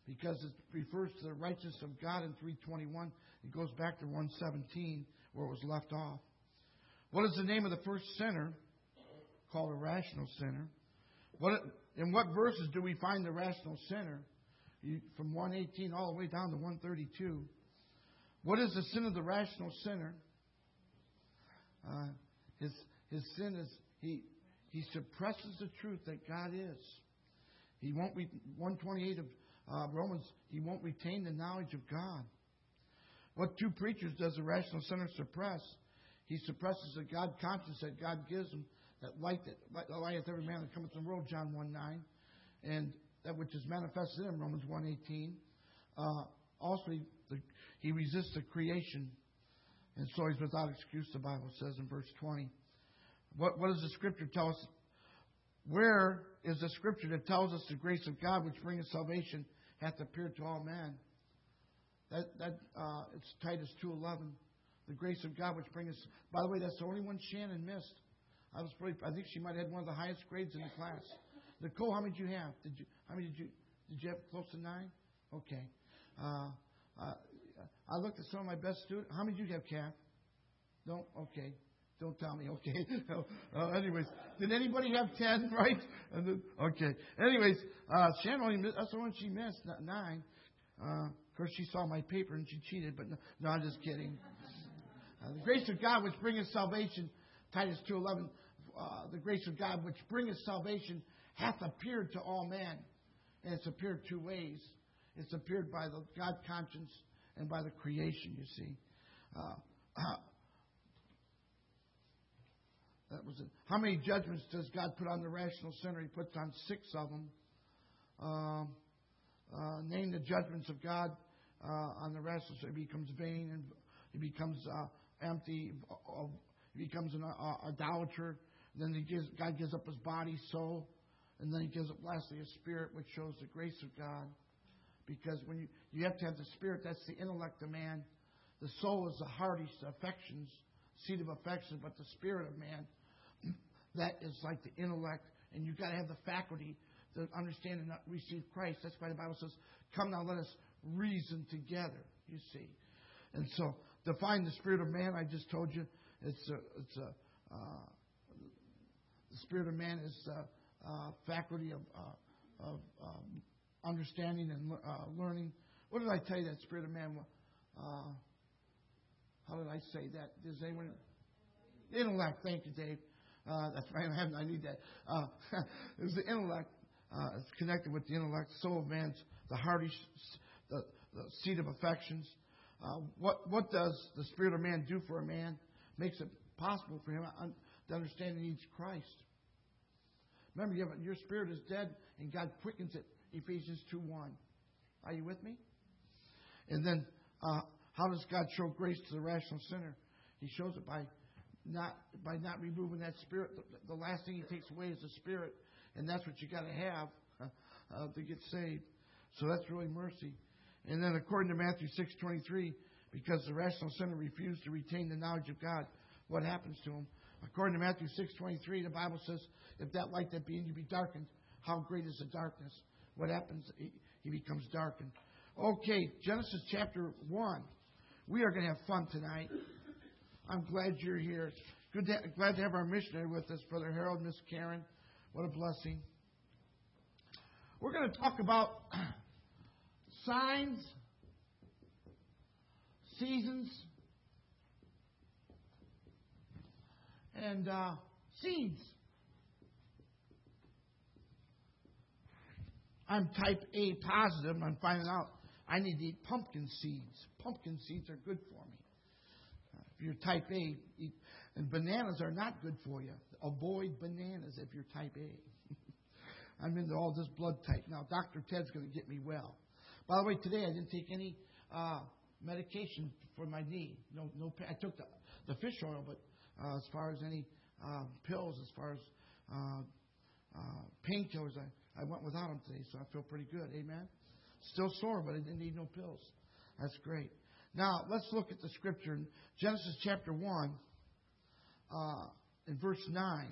because it refers to the righteousness of God in 3:21. It goes back to 1:17 where it was left off. What is the name of the first sinner? Called a rational sinner. In what verses do we find the rational sinner? From 1:18 all the way down to 1:32. What is the sin of the rational sinner? His sin is he suppresses the truth that God is. He won't 1:28 of Romans. He won't retain the knowledge of God. What two preachers does the rational sinner suppress? He suppresses the God conscience that God gives him, that light that ligheth every man that cometh in the world, John 1:9, and that which is manifested in him, Romans 1:18. Also, he resists the creation, and so he's without excuse, the Bible says in verse 20. What does the Scripture tell us? Where is the Scripture that tells us the grace of God which bringeth salvation hath appeared to all men? It's Titus 2:11. The grace of God which bringeth. By the way, that's the only one Shannon missed. I think she might have had one of the highest grades in the class. Nicole, how many did you have? Did you have close to 9? Okay. I looked at some of my best students. How many did you have, Kath? No? Okay. Don't tell me. Okay. Anyways, did anybody have 10? Right? Okay. Anyways, Shannon only missed. That's the one she missed. 9. Of course, she saw my paper and she cheated. But no, I'm just kidding. The grace of God which bringeth salvation, Titus 2:11. The grace of God which bringeth salvation hath appeared to all men, and it's appeared two ways. It's appeared by the God conscience and by the creation. You see. That was it. How many judgments does God put on the rational sinner? He puts on 6 of them. Name the judgments of God on the rational sinner. He becomes vain and he becomes empty. He becomes an idolater. Then God gives up his body, soul, and then he gives up lastly his spirit, which shows the grace of God. Because when you have to have the spirit, that's the intellect of man. The soul is the heart, the affections, seat of affections, but the spirit of man, that is like the intellect, and you've got to have the faculty to understand and receive Christ. That's why the Bible says, "Come now, let us reason together." You see, and so to find the spirit of man, I just told you, the spirit of man is faculty of understanding and learning. What did I tell you that spirit of man? How did I say that? Does anyone? Intellect. Thank you, Dave. That's right. I need that. It's the intellect. It's connected with the intellect. Soul of man's the heart, the seat of affections. What does the spirit of man do for a man? Makes it possible for him to understand he needs Christ. Remember, your spirit is dead, and God quickens it. Ephesians 2:1. Are you with me? And then, how does God show grace to the rational sinner? He shows it by not removing that spirit. The last thing He takes away is the spirit, and that's what you got to have to get saved. So that's really mercy. And then, according to Matthew 6:23, because the rational sinner refused to retain the knowledge of God, what happens to him? According to Matthew 6:23, the Bible says, "If that light that be in you be darkened, how great is the darkness?" What happens? He becomes darkened. Okay, Genesis chapter 1. We are going to have fun tonight. I'm glad you're here. Glad to have our missionary with us, Brother Harold, Miss Karen. What a blessing. We're going to talk about signs, seasons, and seeds. I'm type A positive, and I'm finding out I need to eat pumpkin seeds. Pumpkin seeds are good for me. If you're type A, and bananas are not good for you. Avoid bananas if you're type A. I'm into all this blood type. Now, Dr. Ted's going to get me well. By the way, today I didn't take any medication for my knee. No, I took the fish oil, but as far as any pills, as far as painkillers, I went without them today, so I feel pretty good. Amen? Still sore, but I didn't need no pills. That's great. Now, let's look at the scripture in Genesis chapter 1, in verse 9.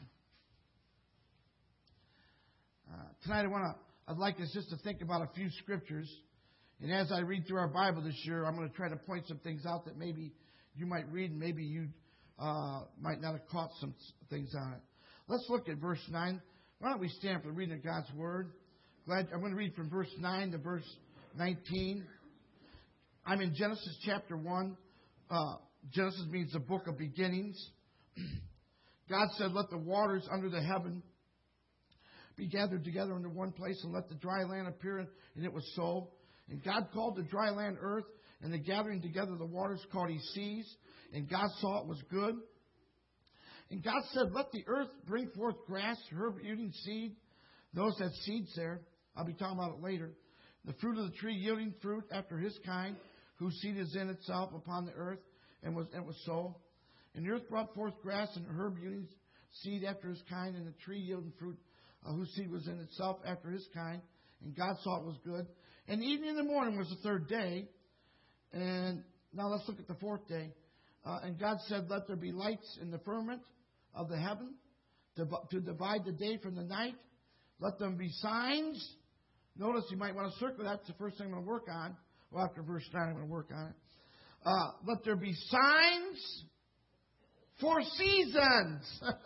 Tonight I'd like us just to think about a few scriptures And as I read through our Bible this year, I'm going to try to point some things out that maybe you might read and maybe you might not have caught some things on it. Let's look at verse 9. Why don't we stand for the reading of God's Word? I'm going to read from verse 9 to verse 19. I'm in Genesis chapter 1. Genesis means the book of beginnings. God said, let the waters under the heaven be gathered together into one place, and let the dry land appear. And it was so. And God called the dry land earth, and the gathering together of the waters called he seas. And God saw it was good. And God said, let the earth bring forth grass, herb yielding seed. Those that seeds there, I'll be talking about it later. The fruit of the tree yielding fruit after his kind, whose seed is in itself upon the earth. And it was so. And the earth brought forth grass and herb yielding seed after his kind, and the tree yielding fruit, whose seed was in itself after his kind. And God saw it was good. And the evening and the morning was the third day. And now let's look at the fourth day. And God said, let there be lights in the firmament of the heaven to divide the day from the night. Let them be signs. Notice you might want to circle that. It's the first thing I'm going to work on. Well, after verse 9, I'm going to work on it. Let there be signs for seasons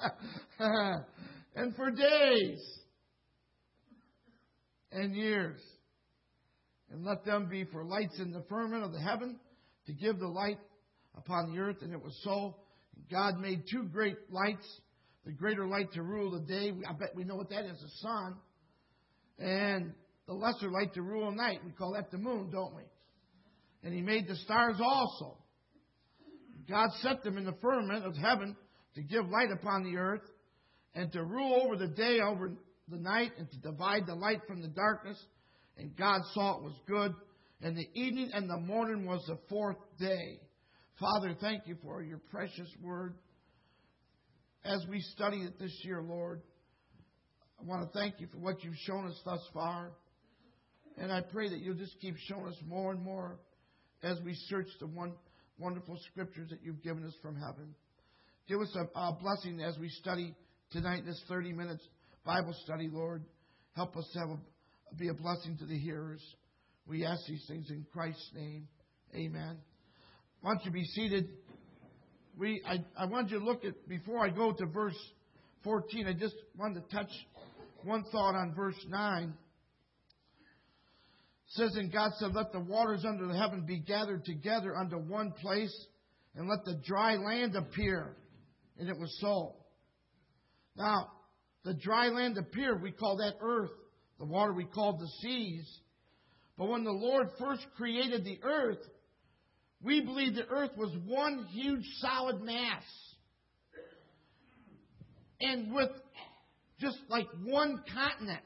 and for days and years. And let them be for lights in the firmament of the heaven to give the light upon the earth. And it was so. God made two great lights. The greater light to rule the day. I bet we know what that is, the sun. And the lesser light to rule the night. We call that the moon, don't we? And he made the stars also. God set them in the firmament of heaven to give light upon the earth, and to rule over the day, over the night, and to divide the light from the darkness. And God saw it was good. And the evening and the morning was the fourth day. Father, thank you for your precious word. As we study it this year, Lord, I want to thank you for what you've shown us thus far. And I pray that you'll just keep showing us more and more as we search the wonderful scriptures that you've given us from heaven. Give us a blessing as we study tonight, this 30 minutes Bible study, Lord. Help us to be a blessing to the hearers. We ask these things in Christ's name. Amen. Why don't you be seated? I want you to look at, before I go to verse 14, I just wanted to touch one thought on verse 9. It says, and God said, let the waters under the heaven be gathered together unto one place, and let the dry land appear. And it was so. Now, the dry land appeared, we call that earth. The water we called the seas. But when the Lord first created the earth, we believe the earth was one huge solid mass. And with just like one continent.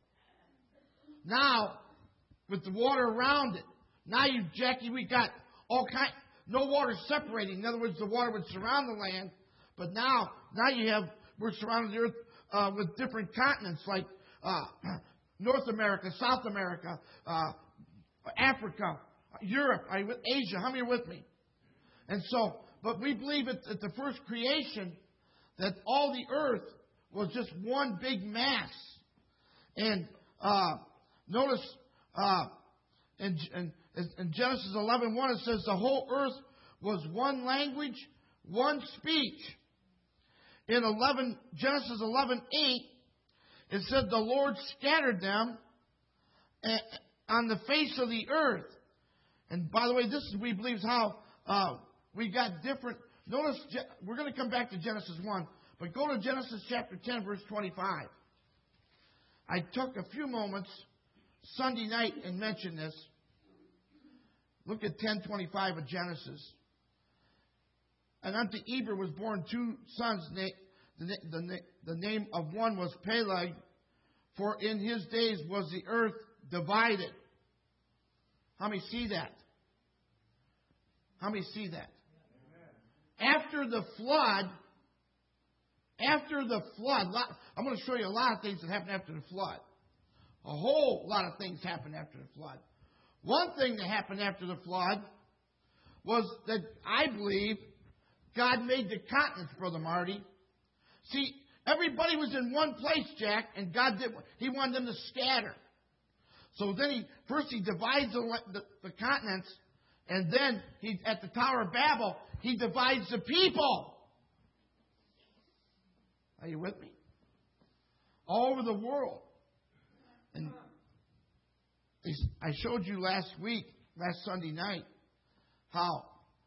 Now, with the water around it, now Jackie, we got no water separating. In other words, the water would surround the land. But now we're surrounding the earth with different continents like North America, South America, Africa, Europe, Asia. How many are with me? And so, but we believe at the first creation that all the earth was just one big mass. And notice in Genesis 11:1 it says the whole earth was one language, one speech. In Genesis 11:8 it said the Lord scattered them on the face of the earth. And by the way, this is, we believe, how we got different. Notice, we're going to come back to Genesis 1, but go to Genesis chapter 10, verse 25. I took a few moments Sunday night and mentioned this. Look at 10:25 of Genesis. And unto Eber was born two sons. The name of one was Peleg, for in his days was the earth divided. How many see that? How many see that? After the flood, I'm going to show you a lot of things that happened after the flood. A whole lot of things happened after the flood. One thing that happened after the flood was that I believe God made the continents, Brother Marty. See, everybody was in one place, Jack, and God He wanted them to scatter. So then first he divides the continents, and then at the Tower of Babel, he divides the people. Are you with me? All over the world. And I showed you last Sunday night, how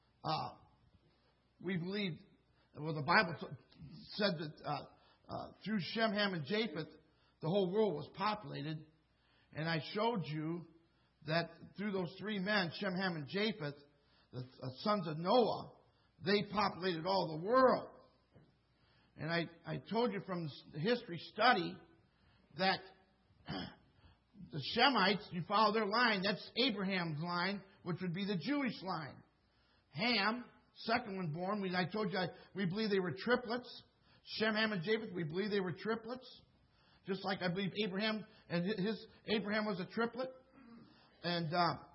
we believe, well, the Bible said that through Shem, Ham, and Japheth, the whole world was populated. And I showed you that through those three men, Shem, Ham, and Japheth, the sons of Noah, they populated all the world. And I told you from the history study that the Shemites, you follow their line, that's Abraham's line, which would be the Jewish line. Ham, second one born, I told you we believe they were triplets. Shem, Ham, and Japheth, we believe they were triplets. Just like I believe Abraham was a triplet. And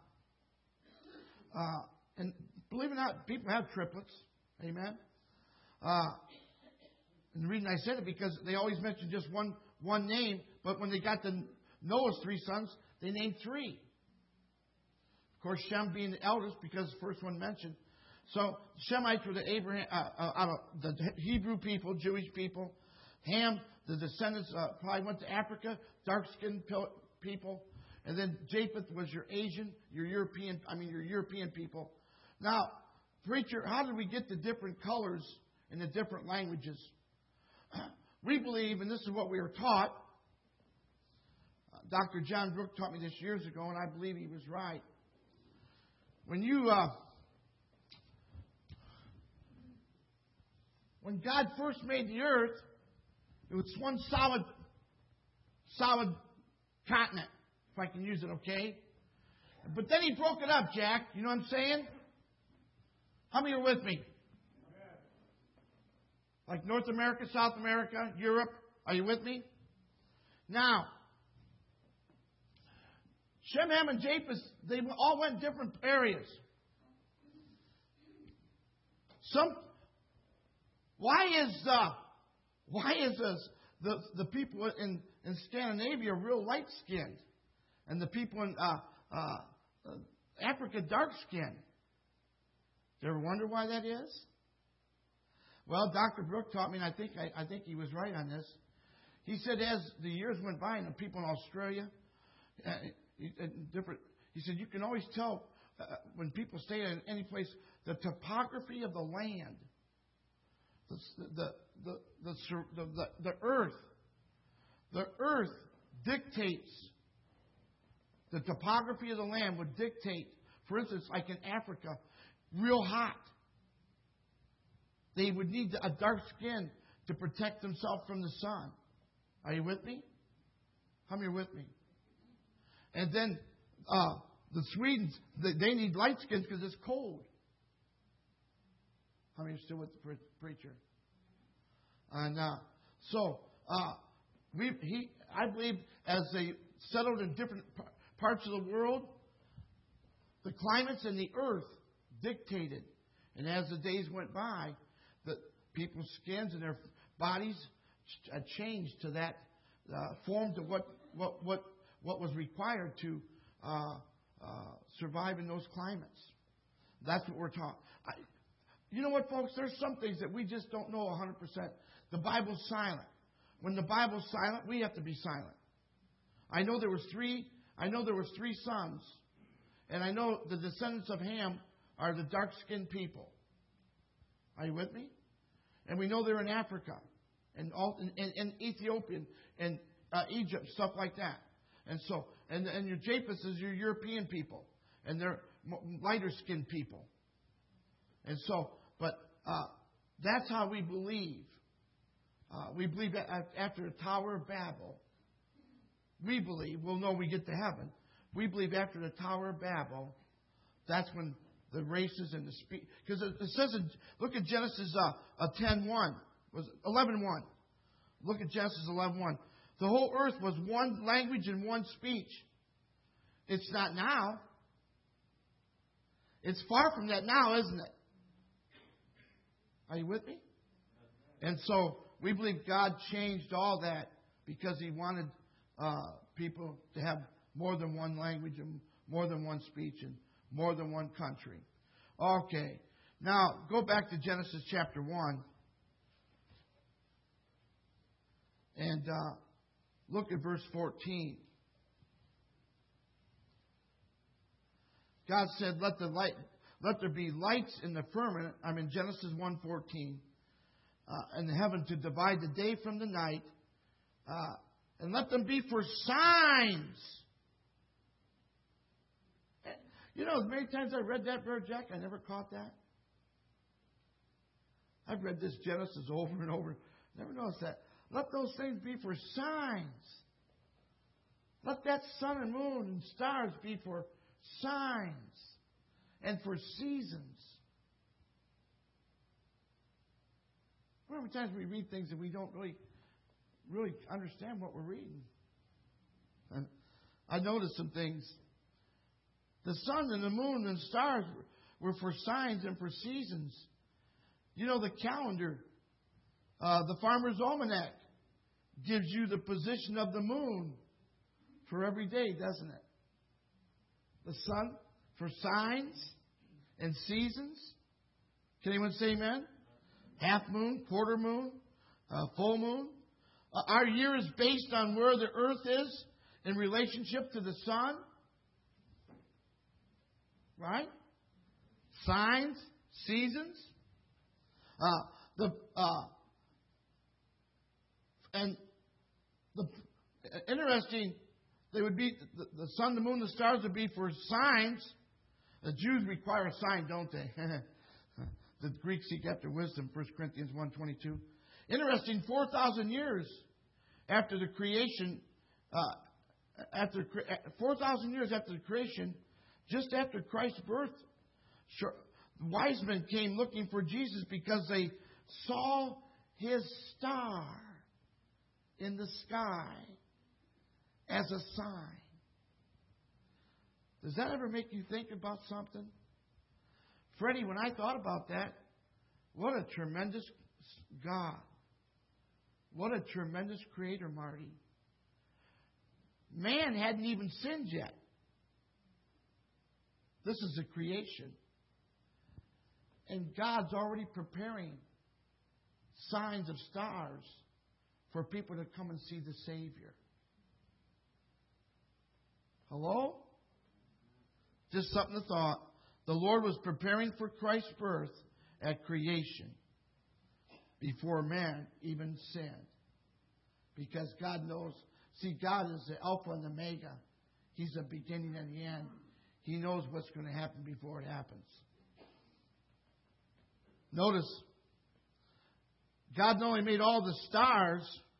believe it or not, people have triplets. Amen. And the reason I said it because they always mention just one name, but when they got to Noah's three sons, they named three. Of course, Shem being the eldest because the first one mentioned. So Shemites were the Hebrew people, Jewish people. Ham, the descendants probably went to Africa, dark-skinned people. And then Japheth was your Asian, your European people. Now, preacher, how did we get the different colors in the different languages? We believe, and this is what we were taught. Dr. John Brooke taught me this years ago, and I believe he was right. When God first made the earth, it was one solid continent, if I can use it, okay? But then He broke it up, Jack. You know what I'm saying? How many are with me? Like North America, South America, Europe. Are you with me? Now, Shem, Ham, and Japheth, they all went different areas. Why is the people in Scandinavia real light skinned, and the people in Africa dark skinned? Do you ever wonder why that is? Well, Dr. Brooke taught me, and I think he was right on this. He said as the years went by, and the people in Australia, he said you can always tell when people stay in any place the topography of the land, the earth. The earth dictates the topography of the land would dictate. For instance, like in Africa, real hot. They would need a dark skin to protect themselves from the sun. Are you with me? How many are with me? And then the Swedes, they need light skins because it's cold. How many are still with the preacher? And I believe as they settled in different parts of the world, the climates and the earth dictated. And as the days went by, the people's skins and their bodies changed to that form to what was required to survive in those climates. That's what we're taught. You know what, folks? There's some things that we just don't know 100%. The Bible's silent. When the Bible's silent, we have to be silent. I know there was three sons, and I know the descendants of Ham are the dark-skinned people. Are you with me? And we know they're in Africa, and Ethiopia, and Egypt, stuff like that. And so, and your Japheth is your European people, and they're lighter-skinned people. And so, but that's how we believe. We believe that after the Tower of Babel, we'll know we get to heaven. We believe after the Tower of Babel, that's when the races and the speed. Because it says, look at Genesis 10:1, was 11:1. Look at Genesis 11:1. The whole earth was one language and one speech. It's not now. It's far from that now, isn't it? Are you with me? And so we believe God changed all that because He wanted people to have more than one language and more than one speech and more than one country. Okay. Now, go back to Genesis chapter 1 and look at verse 14. God said, let there be lights in the firmament. I'm in Genesis 1:14. In the heaven to divide the day from the night. And let them be for signs. You know, as many times I read that, Brother Jack, I never caught that. I've read this Genesis over and over. Never noticed that. Let those things be for signs. Let that sun and moon and stars be for signs and for seasons. How many times we read things and we don't really understand what we're reading? And I noticed some things. The sun and the moon and stars were for signs and for seasons. You know, the calendar, the Farmer's Almanac, gives you the position of the moon for every day, doesn't it? The sun for signs and seasons. Can anyone say amen? Half moon, quarter moon, full moon. Our year is based on where the earth is in relationship to the sun. Right? Signs, seasons. Interesting, they would be the sun, the moon, the stars would be for signs. The Jews require a sign, don't they? The Greeks seek after wisdom, 1 Corinthians 1:22. Interesting, 4,000 years after the creation, 4,000 years after the creation, just after Christ's birth, wise men came looking for Jesus because they saw His star in the sky as a sign. Does that ever make you think about something? Freddie, when I thought about that, what a tremendous God. What a tremendous Creator, Marty. Man hadn't even sinned yet. This is a creation. And God's already preparing signs of stars for people to come and see the Savior. Hello? Just something to thought. The Lord was preparing for Christ's birth at creation before man even sinned. Because God knows. See, God is the Alpha and the Omega. He's the beginning and the end. He knows what's going to happen before it happens. Notice, God not only made all the stars,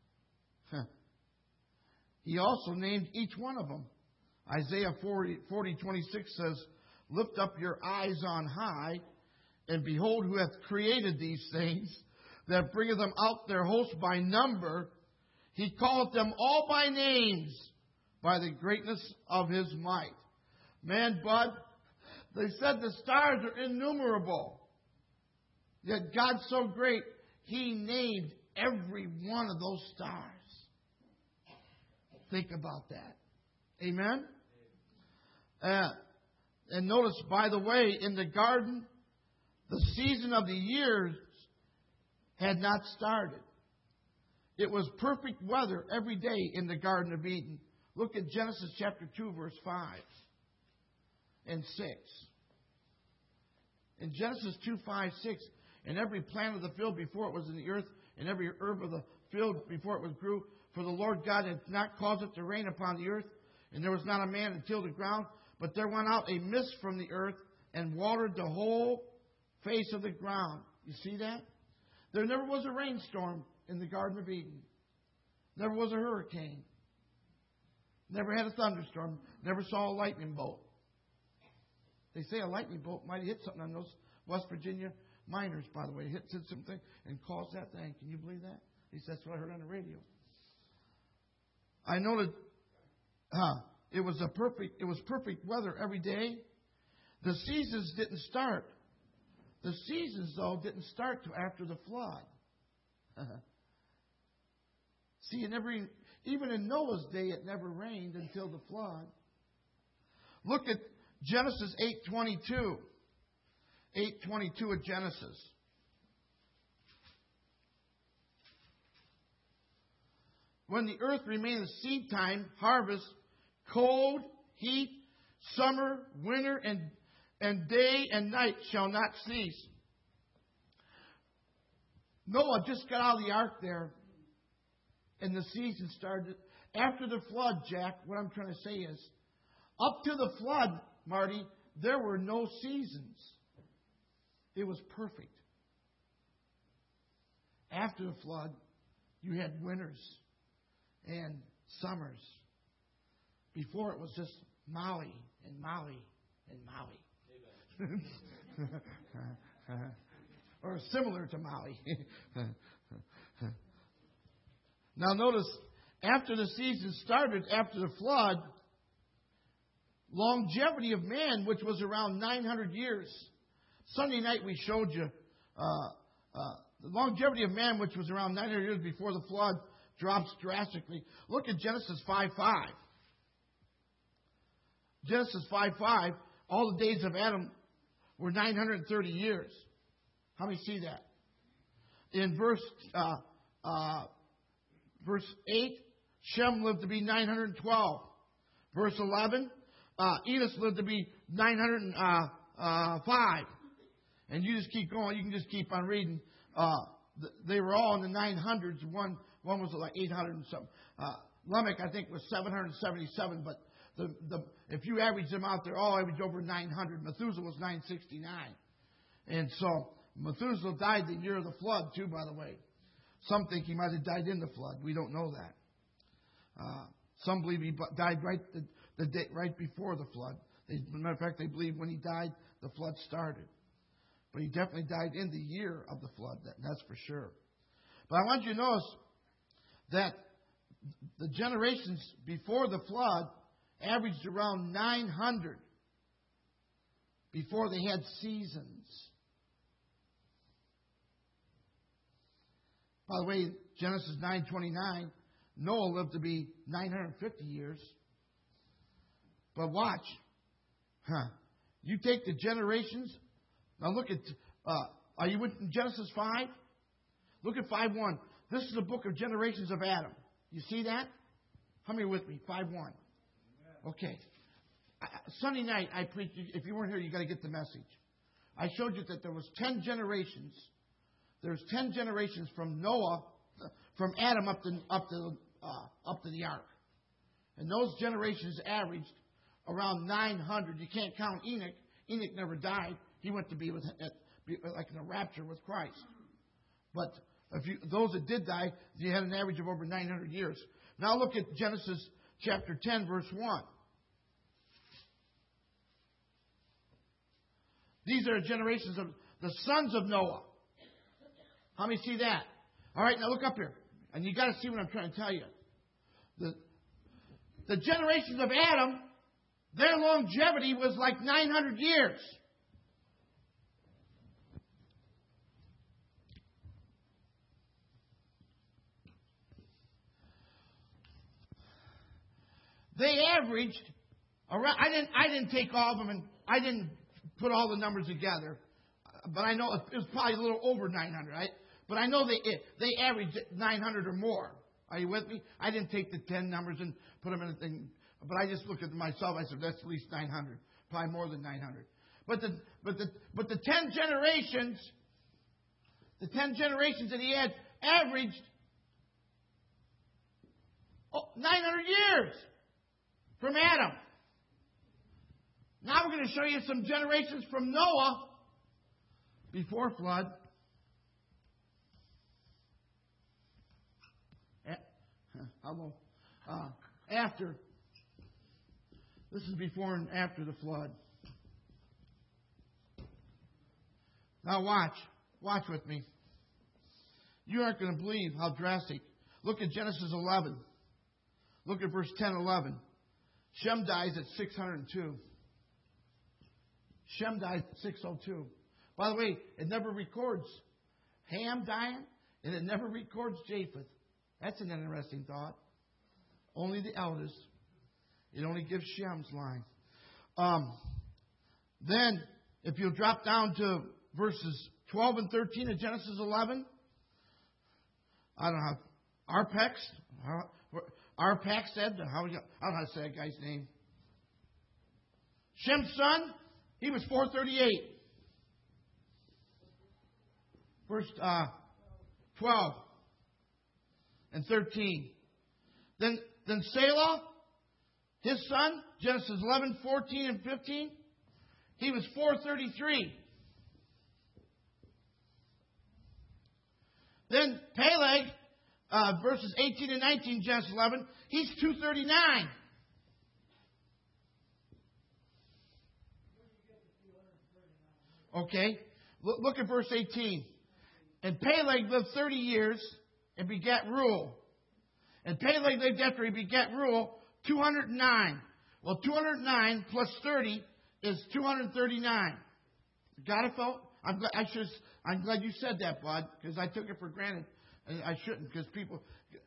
He also named each one of them. Isaiah 40:26 says, lift up your eyes on high, and behold who hath created these things, that bringeth them out their host by number. He calleth them all by names, by the greatness of His might. Man, Bud, they said the stars are innumerable. Yet God's so great, He named every one of those stars. Think about that. Amen? And notice, by the way, in the garden, the season of the years had not started. It was perfect weather every day in the Garden of Eden. Look at Genesis chapter 2, verse 5 and 6. In Genesis 2, 5, 6, and every plant of the field before it was in the earth, and every herb of the field before it was grew, for the Lord God had not caused it to rain upon the earth, and there was not a man to till the ground, but there went out a mist from the earth and watered the whole face of the ground. You see that? There never was a rainstorm in the Garden of Eden. Never was a hurricane. Never had a thunderstorm. Never saw a lightning bolt. They say a lightning bolt might have hit something on those West Virginia miners, by the way. Hit something and caused that thing. Can you believe that? At least that's what I heard on the radio. I noted it was perfect weather every day. The seasons didn't start. The seasons, though, didn't start till after the flood. See, even in Noah's day, it never rained until the flood. Look at Genesis 8:22. 8:22 of Genesis. When the earth remaineth seed time, harvest, cold, heat, summer, winter, and day and night shall not cease. Noah just got out of the ark there, and the season started. After the flood, Jack, what I'm trying to say is, up to the flood, Marty, there were no seasons. It was perfect. After the flood, you had winters and summers. Before it was just Molly and Molly and Molly. Or similar to Molly. Now notice, after the season started, after the flood, longevity of man, which was around 900 years. Sunday night we showed you the longevity of man, which was around 900 years before the flood, drops drastically. Look at Genesis 5:5. Genesis 5:5, all the days of Adam were 930 years. How many see that? In verse 8, Shem lived to be 912. Verse 11, Enos lived to be 905. And you just keep going. You can just keep on reading. They were all in the 900s. One was like 800 and something. Lamech, I think, was 777. But if you average them out, they're all average over 900. Methuselah was 969. And so Methuselah died the year of the flood, too, by the way. Some think he might have died in the flood. We don't know that. Some believe he died right the day right before the flood. As a matter of fact, they believe when he died, the flood started. But he definitely died in the year of the flood. That's for sure. But I want you to notice that the generations before the flood averaged around 900 before they had seasons. By the way, Genesis 9:29, Noah lived to be 950 years. But watch. You take the generations. Now look at, are you with Genesis 5? Look at 5:1. This is the book of generations of Adam. You see that? How many are with me? 5:1. Okay. Sunday night I preached. If you weren't here, you got to get the message. I showed you that there was 10 generations. There's 10 generations from Noah, from Adam up to the ark, and those generations averaged around 900. You can't count Enoch. Enoch never died. He went to be like in a rapture with Christ. But those that did die, you had an average of over 900 years. Now look at Genesis chapter 10, verse 1. These are generations of the sons of Noah. How many see that? All right, now look up here. And you got to see what I'm trying to tell you. The generations of Adam, their longevity was like 900 years. They averaged around. I didn't take all of them, and I didn't put all the numbers together. But I know it was probably a little over 900, right? But I know they averaged 900 or more. Are you with me? I didn't take the 10 numbers and put them in a thing. But I just looked at myself. I said, that's at least 900. Probably more than 900. But the 10 generations, that he had averaged 900 years from Adam. Now we're going to show you some generations from Noah before flood. After. This is before and after the flood. Now watch. Watch with me. You aren't going to believe how drastic. Look at Genesis 11. Look at verse 10, 11. Shem dies at 602. Shem died at 602. By the way, it never records Ham dying, and it never records Japheth. That's an interesting thought. Only the eldest. It only gives Shem's line. Then, if you'll drop down to verses 12 and 13 of Genesis 11, I don't know how, Arpax said, I don't know how to say that guy's name. Shem's son, he was 438. Verse 12 and 13. Then Selah, his son, Genesis 11, 14, and 15, he was 433. Then Peleg, verses 18 and 19, Genesis 11, he's 239. Okay, look at verse 18. And Peleg lived 30 years and begat Reuel. And Peleg lived after he begat Reuel 209. Well, 209 plus 30 is 239. Got it, fellow? I'm glad you said that, bud, because I took it for granted. And I shouldn't, because people...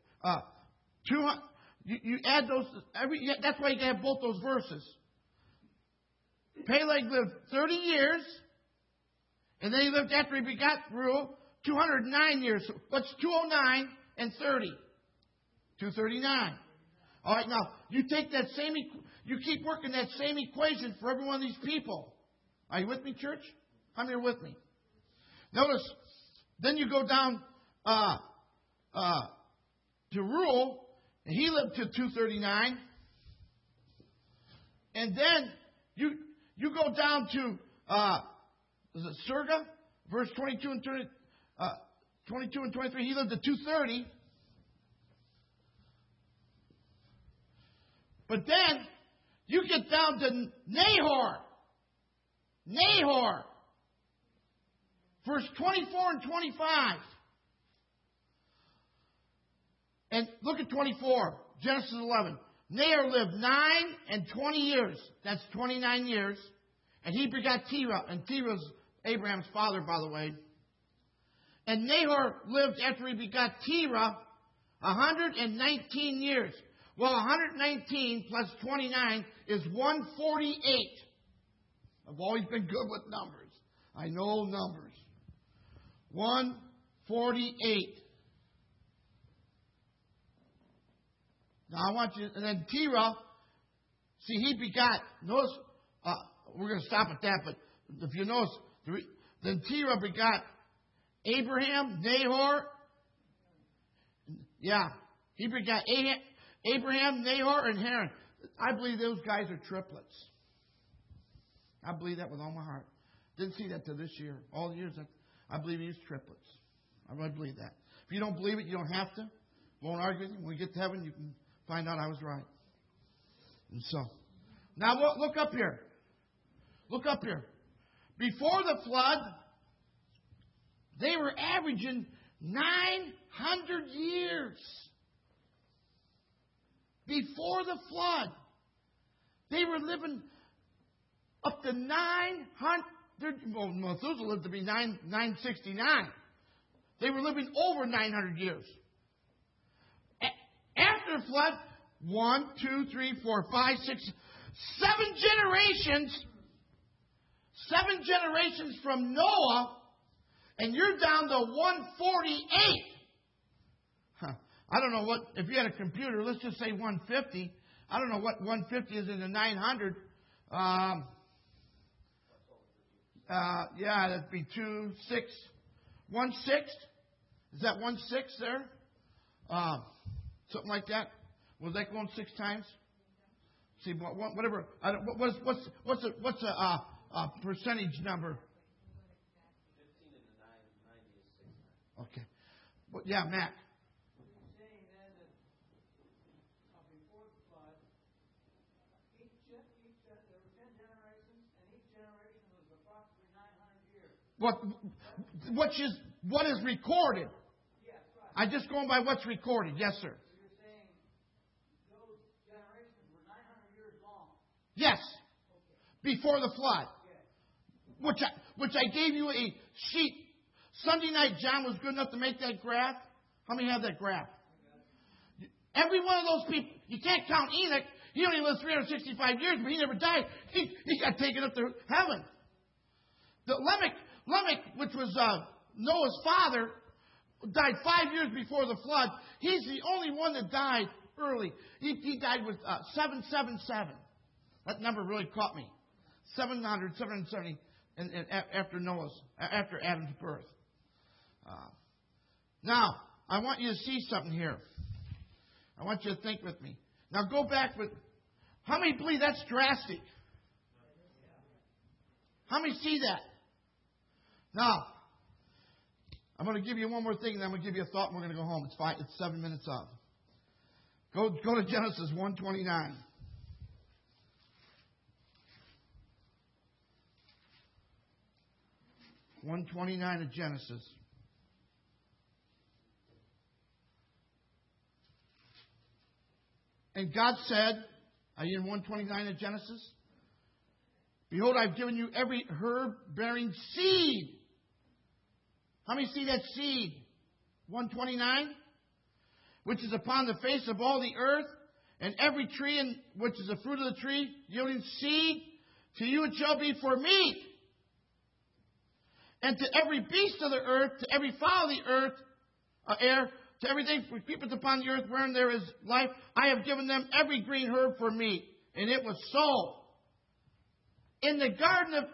you add those... that's why you have both those verses. Peleg lived 30 years, and then he lived after he begot Reuel 209 years. So what's 209 and 30? 239. All right, now, you take that same... you keep working that same equation for every one of these people. Are you with me, church? Come here with me. Notice, then you go down to Reuel, and he lived to 239. And then you go down to is it Serga, verse 22 and 23. He lived to 230. But then you get down to Nahor. Nahor. Verse 24 and 25. And look at 24. Genesis 11. Nahor lived 9 and 20 years. That's 29 years. And he begot Terah. And Terah's Abraham's father, by the way. And Nahor lived after he begot Terah 119 years. Well, 119 plus 29 is 148. I've always been good with numbers. I know numbers. 148. Now I want you, and then Terah, see, he begot, notice, we're going to stop at that, but if you notice, then Terah begot Abraham, Nahor, he begot Abraham, Nahor, and Haran. I believe those guys are triplets. I believe that with all my heart. Didn't see that till this year. All the years, I believe he's triplets. I really believe that. If you don't believe it, you don't have to. Won't argue with you. When we get to heaven, you can find out I was right. And so, now look up here. Look up here. Before the flood, they were averaging 900 years. Before the flood, they were living up to 900. Well, Methuselah lived to be 969. They were living over 900 years. After the flood, 1, 2, 3, 4, 5, 6, 7 generations. 7 generations from Noah, and you're down to 148. I don't know what, if you had a computer, let's just say 150. I don't know what 150 is into 900. That'd be 2, 6, 1/6. Is that 1/6 there? Something like that. Was that going 6 times? See, whatever. What's the percentage number? 15 into 90 is 6 times. Okay. Well, yeah, Matt. Saying then that before the flood, there were 10 generations, and each generation was approximately 900 years. What is recorded? Yes, right. I'm just going by what's recorded. Yes, sir. So you're saying those generations were 900 years long? Yes. Okay. Before the flood. Yes. Which I gave you a sheet. Sunday night, John was good enough to make that graph. How many have that graph? Every one of those people, you can't count Enoch. He only lived 365 years, but he never died. He got taken up to heaven. The Lamech, which was Noah's father, died 5 years before the flood. He's the only one that died early. He died with 777. That number really caught me. 770 after Adam's birth. Now, I want you to see something here. I want you to think with me. Now go back with, how many believe that's drastic? How many see that? Now, I'm going to give you one more thing, and then I'm going to give you a thought, and we're going to go home. It's fine. It's 7 minutes up. Go to Genesis 1:29. of Genesis. And God said, are you in 129 of Genesis? Behold, I've given you every herb bearing seed. How many see that seed? 129? Which is upon the face of all the earth, and every tree which is the fruit of the tree, yielding seed, to you it shall be for meat. And to every beast of the earth, to every fowl of the earth, air, to everything which creepeth upon the earth wherein there is life, I have given them every green herb for meat. And it was so. In the Garden of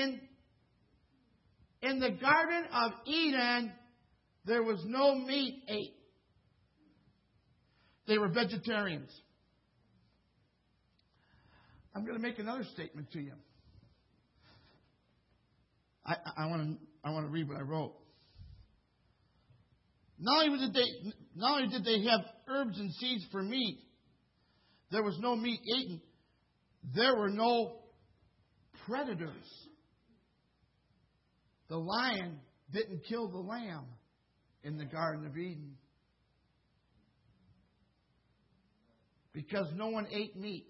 Eden, there was no meat ate. They were vegetarians. I'm going to make another statement to you. I want to read what I wrote. Not only did they have herbs and seeds for meat, there was no meat eaten. There were no predators. The lion didn't kill the lamb in the Garden of Eden. Because no one ate meat.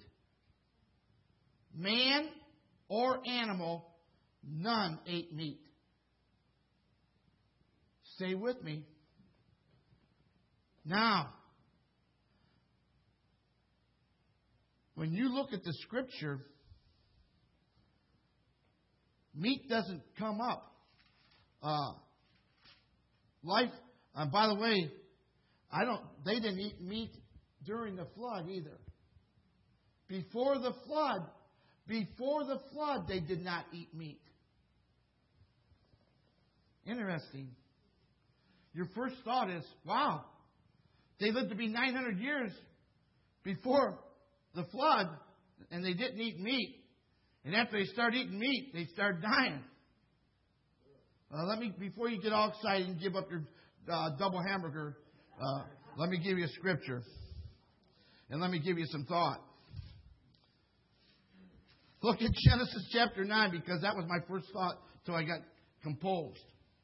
Man or animal, none ate meat. Stay with me. Now, when you look at the Scripture, meat doesn't come up. Life. By the way, they didn't eat meat during the flood either. Before the flood, they did not eat meat. Interesting. Your first thought is, wow, they lived to be 900 years before the flood, and they didn't eat meat. And after they started eating meat, they started dying. Before you get all excited and give up your double hamburger, let me give you a scripture. And let me give you some thought. Look at Genesis chapter 9, because that was my first thought till I got composed.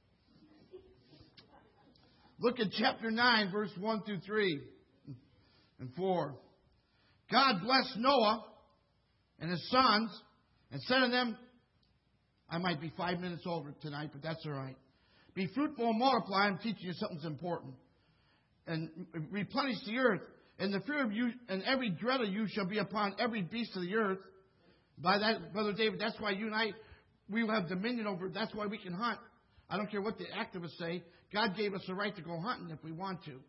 Look at chapter 9, verse 1 through 3 and 4. God blessed Noah and his sons and said to them, I might be 5 minutes over tonight, but that's all right. Be fruitful and multiply. I'm teaching you something that's important. And replenish the earth. And the fear of you and every dread of you shall be upon every beast of the earth. By that, Brother David, that's why you and I, we will have dominion over. That's why we can hunt. I don't care what the activists say. God gave us the right to go hunting if we want to.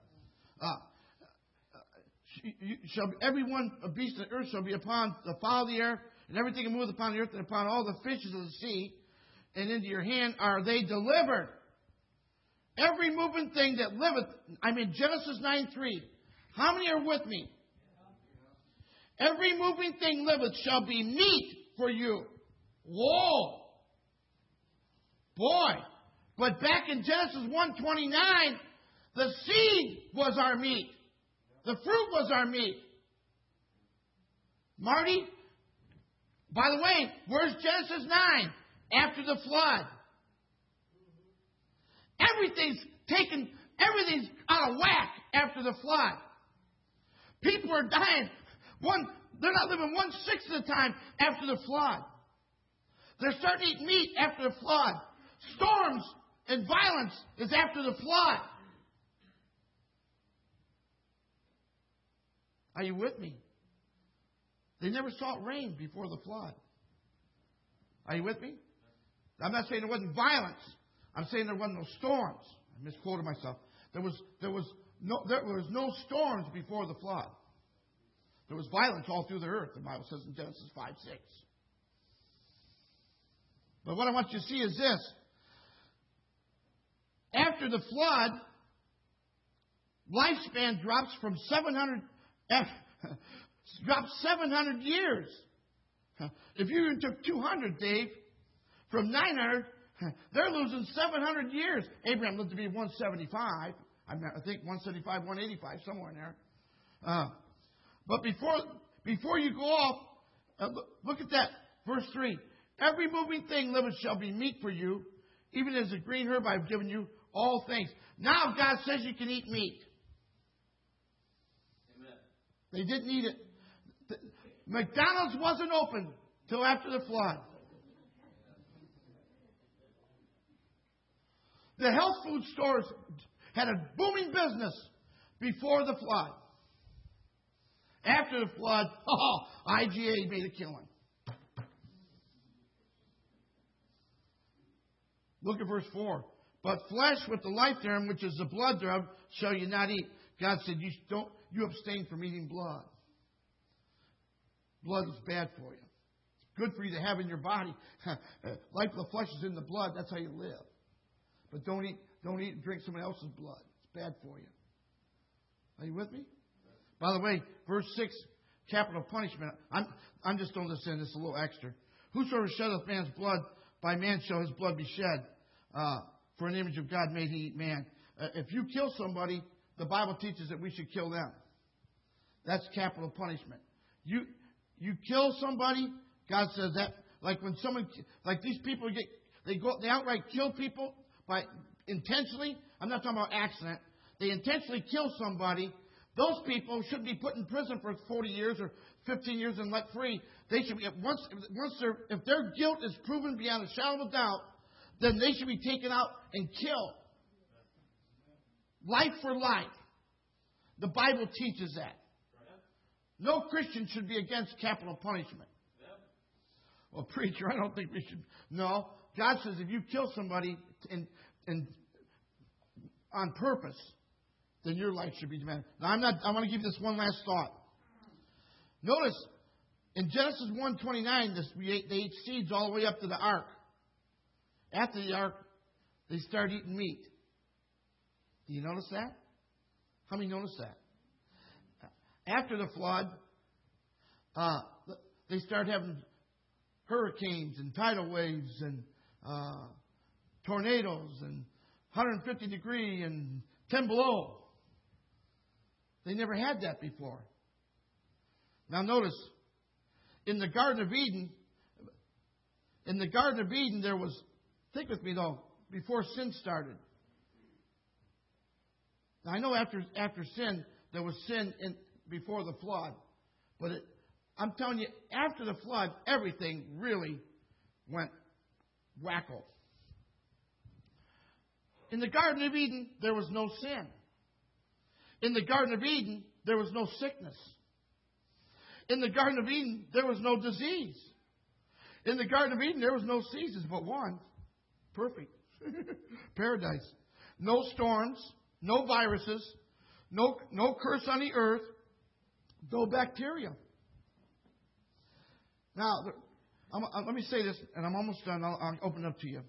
Everyone, a beast of the earth shall be upon the fowl of the air, and everything that moveth upon the earth, and upon all the fishes of the sea, and into your hand are they delivered. Every moving thing that liveth, I'm in Genesis 9:3. How many are with me? Every moving thing liveth shall be meat for you. Whoa! Boy! But back in Genesis 1:29, the seed was our meat. The fruit was our meat. Marty, by the way, where's Genesis 9? After the flood. Everything's out of whack after the flood. People are dying. They're not living 1/6 of the time after the flood. They're starting to eat meat after the flood. Storms and violence is after the flood. Are you with me? They never saw it rain before the flood. Are you with me? I'm not saying there wasn't violence. I'm saying there wasn't no storms. I misquoted myself. There was no storms before the flood. There was violence all through the earth, the Bible says in Genesis 5:6. But what I want you to see is this. After the flood, lifespan drops from 700 years. If you even took 200, Dave, from 900, they're losing 700 years. Abraham lived to be 175. I think 175, 185, somewhere in there. But before you go off, look at that, verse 3. Every moving thing liveth shall be meat for you, even as a green herb I have given you all things. Now God says you can eat meat. Amen. They didn't eat it. McDonald's wasn't open till after the flood. The health food stores had a booming business before the flood. After the flood, IGA made a killing. Look at verse 4. But flesh with the life therein, which is the blood thereof, shall you not eat. God said, you abstain from eating blood. Blood is bad for you. It's good for you to have in your body. Life of the flesh is in the blood. That's how you live. But don't eat and drink someone else's blood. It's bad for you. Are you with me? By the way, verse 6, capital punishment. I'm just throwing this in. This is a little extra. Whosoever sheddeth man's blood, by man shall his blood be shed. For an image of God made he eat man. If you kill somebody, the Bible teaches that we should kill them. That's capital punishment. You kill somebody, God says that. Like when someone, like these people they outright kill people intentionally. I'm not talking about accident. They intentionally kill somebody. Those people shouldn't be put in prison for 40 years or 15 years and let free. They should be, if their guilt is proven beyond a shadow of a doubt, then they should be taken out and killed. Life for life. The Bible teaches that. No Christian should be against capital punishment. Well, preacher, I don't think we should. No. God says if you kill somebody on purpose, then your life should be demanded. Now, I want to give you this one last thought. Notice, in Genesis 1:29, they ate seeds all the way up to the ark. After the ark, they start eating meat. Do you notice that? How many notice that? After the flood, they start having hurricanes and tidal waves and tornadoes and 150 degree and 10 below. They never had that before. Now notice, in the Garden of Eden, there was, think with me though, before sin started. Now I know after sin, there was sin before the flood. But I'm telling you, after the flood, everything really went wacko. In the Garden of Eden, there was no sin. In the Garden of Eden, there was no sickness. In the Garden of Eden, there was no disease. In the Garden of Eden, there was no seasons but one. Perfect. Paradise. No storms, no viruses, no curse on the earth, no bacteria. Now, let me say this, and I'm almost done. I'll open it up to you.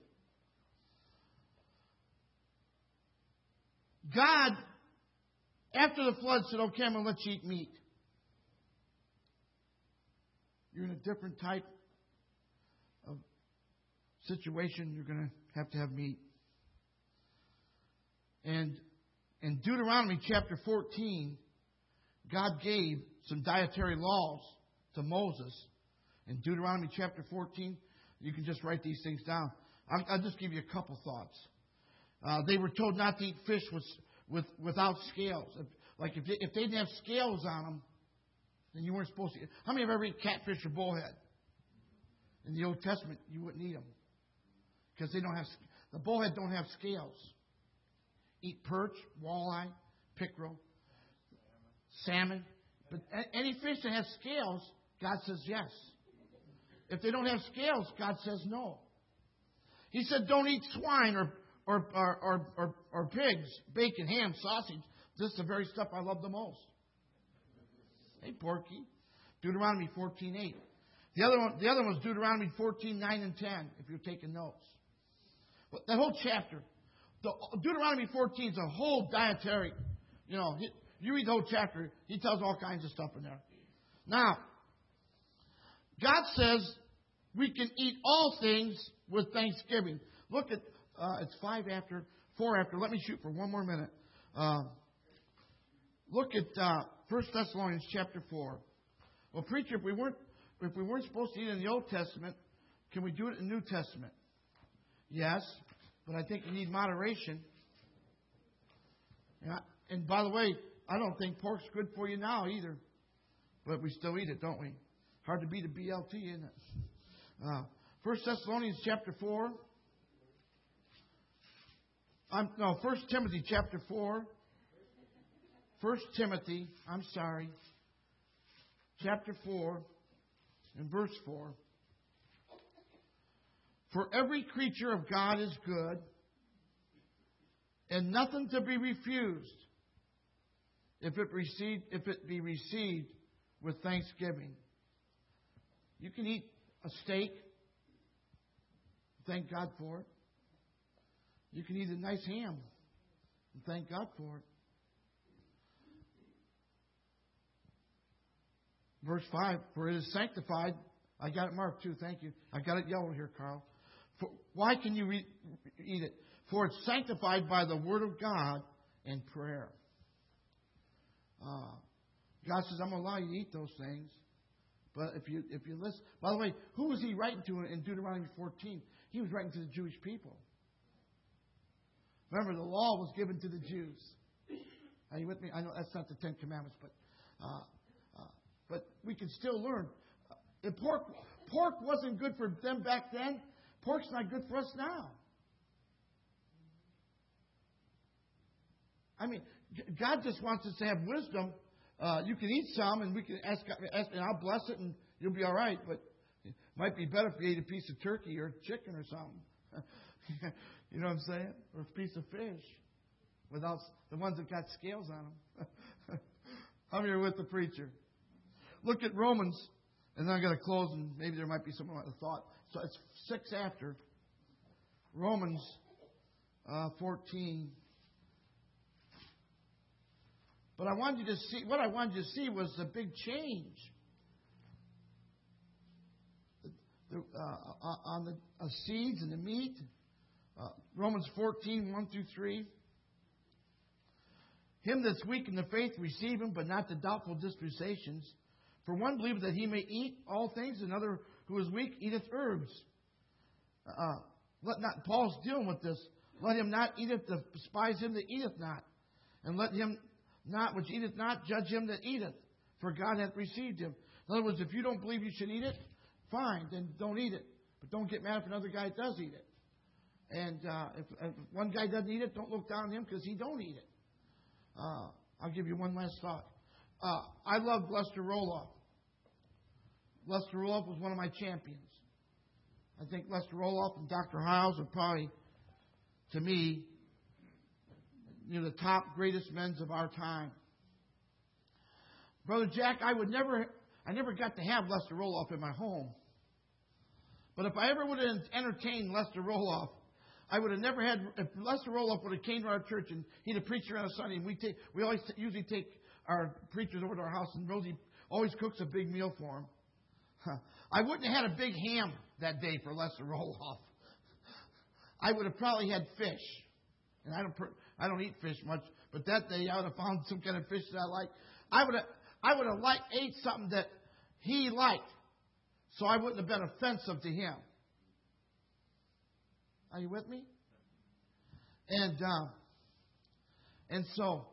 God, after the flood, said, okay, I'm going to let you eat meat. You're in a different type of situation. You're going to have meat. And in Deuteronomy chapter 14, God gave some dietary laws to Moses. In Deuteronomy chapter 14, you can just write these things down. I'll just give you a couple thoughts. They were told not to eat fish without scales. If they didn't have scales on them, then you weren't supposed to eat. How many have ever eaten catfish or bullhead? In the Old Testament, you wouldn't eat them because the bullhead don't have scales. Eat perch, walleye, pickerel, salmon. But any fish that has scales God says yes. If they don't have scales, God says no. He said, don't eat swine or pigs, bacon, ham, sausage. This is the very stuff I love the most. Hey, Porky. Deuteronomy 14:8. The other one was Deuteronomy 14:9 and 10, if you're taking notes. But that whole chapter, Deuteronomy 14 is a whole dietary. You read the whole chapter, he tells all kinds of stuff in there. Now, God says we can eat all things with thanksgiving. Look at, it's 4 after. Let me shoot for one more minute. Look at 1 Thessalonians chapter 4. Well, preacher, if we weren't supposed to eat in the Old Testament, can we do it in the New Testament? Yes, but I think you need moderation. And by the way, I don't think pork's good for you now either. But we still eat it, don't we? Hard to beat a BLT, isn't it? 1 Thessalonians chapter 4. 1 Timothy chapter 4. 1 Timothy, chapter 4 and verse 4. For every creature of God is good, and nothing to be refused if it be received with thanksgiving. You can eat a steak, thank God for it. You can eat a nice ham, and thank God for it. Verse 5, for it is sanctified. I got it marked too, thank you. I got it yellow here, Carl. Why can you eat it? For it's sanctified by the word of God and prayer. God says, I'm going to allow you to eat those things. But if you listen, by the way, who was he writing to in Deuteronomy 14? He was writing to the Jewish people. Remember, the law was given to the Jews. Are you with me? I know that's not the Ten Commandments, but we can still learn. If pork wasn't good for them back then, pork's not good for us now. I mean, God just wants us to have wisdom. You can eat some, and we can ask, and I'll bless it, and you'll be all right. But it might be better if you ate a piece of turkey or chicken or something. You know what I'm saying? Or a piece of fish, without the ones that got scales on them. I'm here with the preacher. Look at Romans, and then I'm going to close, and maybe there might be some other thought. So it's 6 after. Romans 14. But what I wanted you to see was the big change on the seeds and the meat. Romans 14, 1 through 3. Him that's weak in the faith, receive him, but not the doubtful dispensations. For one believeth that he may eat all things, another who is weak eateth herbs. Paul's dealing with this. Let him not eateth, despise him that eateth not. And let him not which eateth not judge him that eateth, for God hath received him. In other words, if you don't believe you should eat it, fine, then don't eat it. But don't get mad if another guy does eat it. And if one guy doesn't eat it, don't look down on him because he don't eat it. I'll give you one last thought. I love Lester Roloff. Lester Roloff was one of my champions. I think Lester Roloff and Dr. Hiles are probably, to me, the top greatest men of our time. Brother Jack, I never got to have Lester Roloff in my home. But if I ever would have entertained Lester Roloff, I would have never had. If Lester Roloff would have came to our church and he'd have preached around a Sunday, and we always usually take our preachers over to our house, and Rosie always cooks a big meal for them. I wouldn't have had a big ham that day for Lester Roloff. I would have probably had fish, and I don't eat fish much, but that day I would have found some kind of fish that I like. I would have ate something that he liked, so I wouldn't have been offensive to him. Are you with me? And so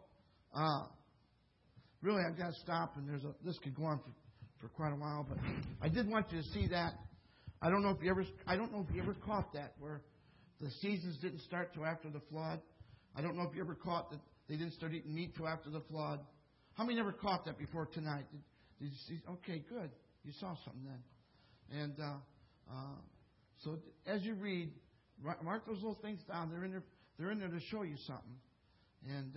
really I've got to stop, and this could go on for quite a while, but I did want you to see that. I don't know if you ever caught that, where the seasons didn't start till after the flood. I don't know if you ever caught that they didn't start eating meat till after the flood. How many never caught that before tonight? Did you see? Okay, good. You saw something then. And so as you read, mark those little things down. They're in there to show you something. And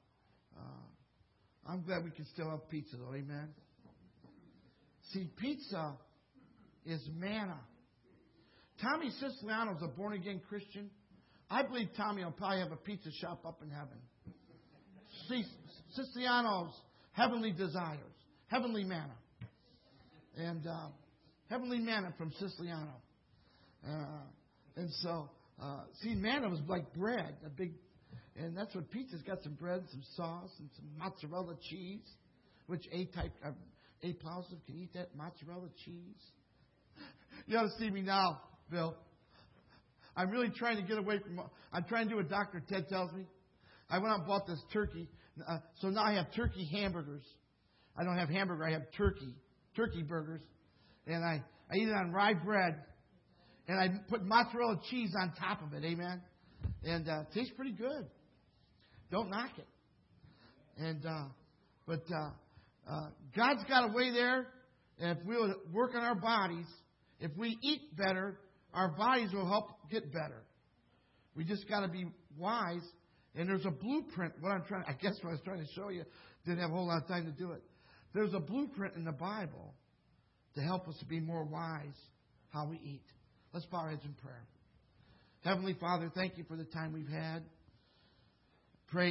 I'm glad we can still have pizza, though. Amen. See, pizza is manna. Tommy Siciliano's a born-again Christian. I believe Tommy will probably have a pizza shop up in heaven. See, Siciliano's heavenly desires, heavenly manna. And heavenly manna from Siciliano. And so, see, manna was like bread, and that's what pizza's got: some bread, some sauce, and some mozzarella cheese, which A positive can eat that mozzarella cheese. You ought to see me now, Bill. I'm really trying to get away from. I'm trying to do what Dr. Ted tells me. I went out and bought this turkey, so now I have turkey hamburgers. I don't have hamburger. I have turkey burgers, and I eat it on rye bread, and I put mozzarella cheese on top of it. Amen. And it tastes pretty good. Don't knock it. And but God's got a way there. And if we'll work on our bodies, if we eat better, our bodies will help get better. We just got to be wise. And there's a blueprint. What I was trying to show you, didn't have a whole lot of time to do it. There's a blueprint in the Bible to help us to be more wise how we eat. Let's bow our heads in prayer. Heavenly Father, thank you for the time we've had.